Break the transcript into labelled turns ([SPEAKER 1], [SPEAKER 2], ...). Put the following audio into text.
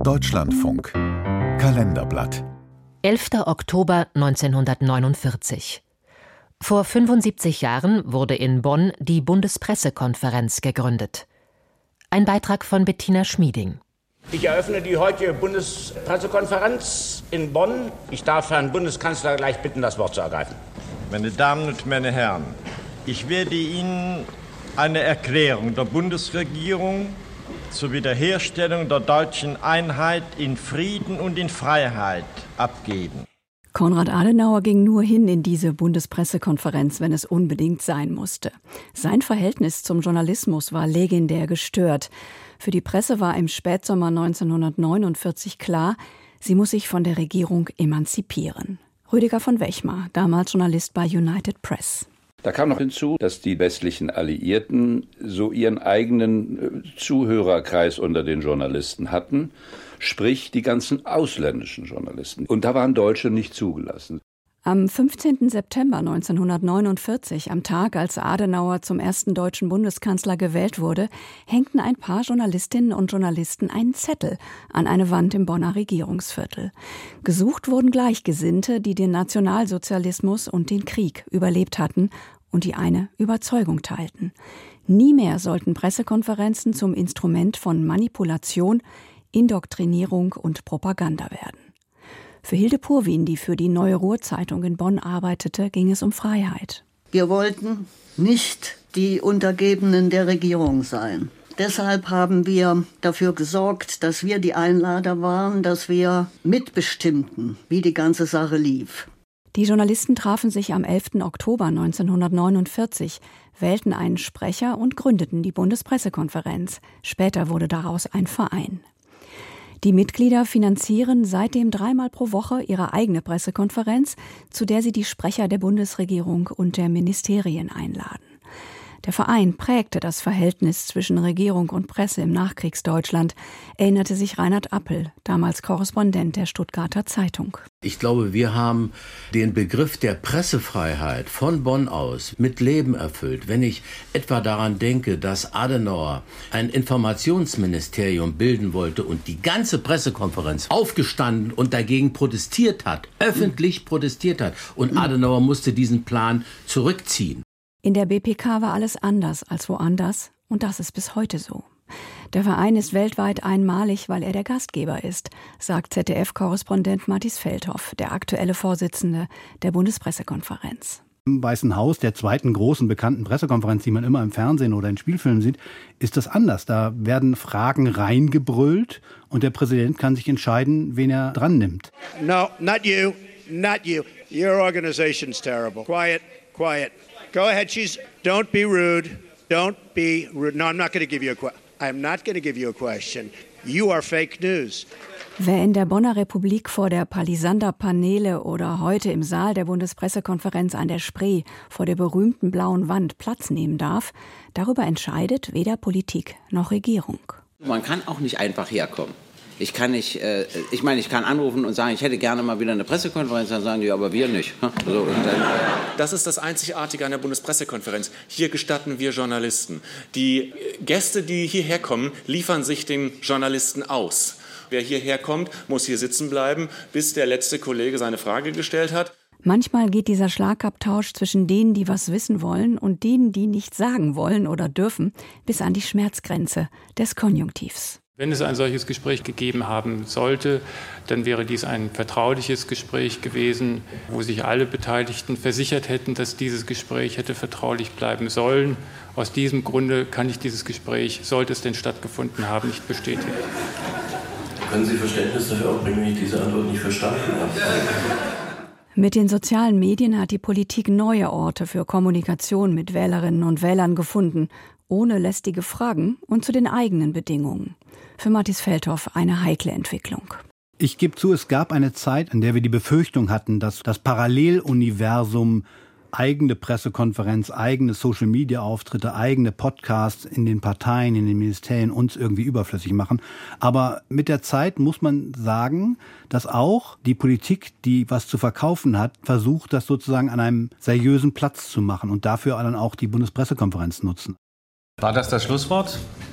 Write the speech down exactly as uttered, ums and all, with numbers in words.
[SPEAKER 1] Deutschlandfunk Kalenderblatt
[SPEAKER 2] elfter Oktober neunzehnhundertneunundvierzig. Vor fünfundsiebzig Jahren wurde in Bonn die Bundespressekonferenz gegründet. Ein Beitrag von Bettina Schmieding.
[SPEAKER 3] Ich eröffne die heutige Bundespressekonferenz in Bonn. Ich darf Herrn Bundeskanzler gleich bitten, das Wort zu ergreifen.
[SPEAKER 4] Meine Damen und meine Herren, ich werde Ihnen eine Erklärung der Bundesregierung zur Wiederherstellung der deutschen Einheit in Frieden und in Freiheit abgeben.
[SPEAKER 5] Konrad Adenauer ging nur hin in diese Bundespressekonferenz, wenn es unbedingt sein musste. Sein Verhältnis zum Journalismus war legendär gestört. Für die Presse war im Spätsommer neunzehnhundertneunundvierzig klar, sie muss sich von der Regierung emanzipieren. Rüdiger von Wechmar, damals Journalist bei United Press.
[SPEAKER 6] Da kam noch hinzu, dass die westlichen Alliierten so ihren eigenen Zuhörerkreis unter den Journalisten hatten, sprich die ganzen ausländischen Journalisten. Und da waren Deutsche nicht zugelassen.
[SPEAKER 5] Am fünfzehnten September neunzehnhundertneunundvierzig, am Tag, als Adenauer zum ersten deutschen Bundeskanzler gewählt wurde, hängten ein paar Journalistinnen und Journalisten einen Zettel an eine Wand im Bonner Regierungsviertel. Gesucht wurden Gleichgesinnte, die den Nationalsozialismus und den Krieg überlebt hatten und die eine Überzeugung teilten. Nie mehr sollten Pressekonferenzen zum Instrument von Manipulation, Indoktrinierung und Propaganda werden. Für Hilde Purwin, die für die Neue Ruhr-Zeitung in Bonn arbeitete, ging es um Freiheit.
[SPEAKER 7] Wir wollten nicht die Untergebenen der Regierung sein. Deshalb haben wir dafür gesorgt, dass wir die Einlader waren, dass wir mitbestimmten, wie die ganze Sache lief.
[SPEAKER 5] Die Journalisten trafen sich am elften Oktober neunzehnhundertneunundvierzig, wählten einen Sprecher und gründeten die Bundespressekonferenz. Später wurde daraus ein Verein. Die Mitglieder finanzieren seitdem dreimal pro Woche ihre eigene Pressekonferenz, zu der sie die Sprecher der Bundesregierung und der Ministerien einladen. Der Verein prägte das Verhältnis zwischen Regierung und Presse im Nachkriegsdeutschland, erinnerte sich Reinhard Appel, damals Korrespondent der Stuttgarter Zeitung.
[SPEAKER 8] Ich glaube, wir haben den Begriff der Pressefreiheit von Bonn aus mit Leben erfüllt. Wenn ich etwa daran denke, dass Adenauer ein Informationsministerium bilden wollte und die ganze Pressekonferenz aufgestanden und dagegen protestiert hat, öffentlich protestiert hat, und Adenauer musste diesen Plan zurückziehen.
[SPEAKER 5] In der B P K war alles anders als woanders, und das ist bis heute so. Der Verein ist weltweit einmalig, weil er der Gastgeber ist, sagt Z D F-Korrespondent Mathis Feldhoff, der aktuelle Vorsitzende der Bundespressekonferenz.
[SPEAKER 9] Im Weißen Haus, der zweiten großen bekannten Pressekonferenz, die man immer im Fernsehen oder in Spielfilmen sieht, ist das anders. Da werden Fragen reingebrüllt und der Präsident kann sich entscheiden, wen er dran nimmt.
[SPEAKER 10] No, not you, not you. Your organization's terrible. Quiet, quiet. Go ahead, she's, don't be rude, don't be rude. No, I'm not going to give you a question. I'm not going to give you a question. You are fake news.
[SPEAKER 5] Wer in der Bonner Republik vor der Palisander-Paneele oder heute im Saal der Bundespressekonferenz an der Spree vor der berühmten blauen Wand Platz nehmen darf, darüber entscheidet weder Politik noch Regierung.
[SPEAKER 11] Man kann auch nicht einfach herkommen. Ich kann nicht, äh, ich meine, ich kann anrufen und sagen, ich hätte gerne mal wieder eine Pressekonferenz, dann sagen die, aber wir nicht. So, und dann, äh
[SPEAKER 12] das ist das Einzigartige an der Bundespressekonferenz. Hier gestatten wir Journalisten. Die Gäste, die hierher kommen, liefern sich den Journalisten aus. Wer hierher kommt, muss hier sitzen bleiben, bis der letzte Kollege seine Frage gestellt hat.
[SPEAKER 5] Manchmal geht dieser Schlagabtausch zwischen denen, die was wissen wollen, und denen, die nichts sagen wollen oder dürfen, bis an die Schmerzgrenze des Konjunktivs.
[SPEAKER 13] Wenn es ein solches Gespräch gegeben haben sollte, dann wäre dies ein vertrauliches Gespräch gewesen, wo sich alle Beteiligten versichert hätten, dass dieses Gespräch hätte vertraulich bleiben sollen. Aus diesem Grunde kann ich dieses Gespräch, sollte es denn stattgefunden haben, nicht bestätigen.
[SPEAKER 14] Können Sie Verständnis dafür aufbringen, wenn ich diese Antwort nicht verstanden habe?
[SPEAKER 5] Mit den sozialen Medien hat die Politik neue Orte für Kommunikation mit Wählerinnen und Wählern gefunden, ohne lästige Fragen und zu den eigenen Bedingungen. Für Mathis Feldhoff eine heikle Entwicklung.
[SPEAKER 9] Ich gebe zu, es gab eine Zeit, in der wir die Befürchtung hatten, dass das Paralleluniversum eigene Pressekonferenz, eigene Social-Media-Auftritte, eigene Podcasts in den Parteien, in den Ministerien uns irgendwie überflüssig machen. Aber mit der Zeit muss man sagen, dass auch die Politik, die was zu verkaufen hat, versucht, das sozusagen an einem seriösen Platz zu machen und dafür dann auch die Bundespressekonferenz nutzen.
[SPEAKER 15] War das das Schlusswort?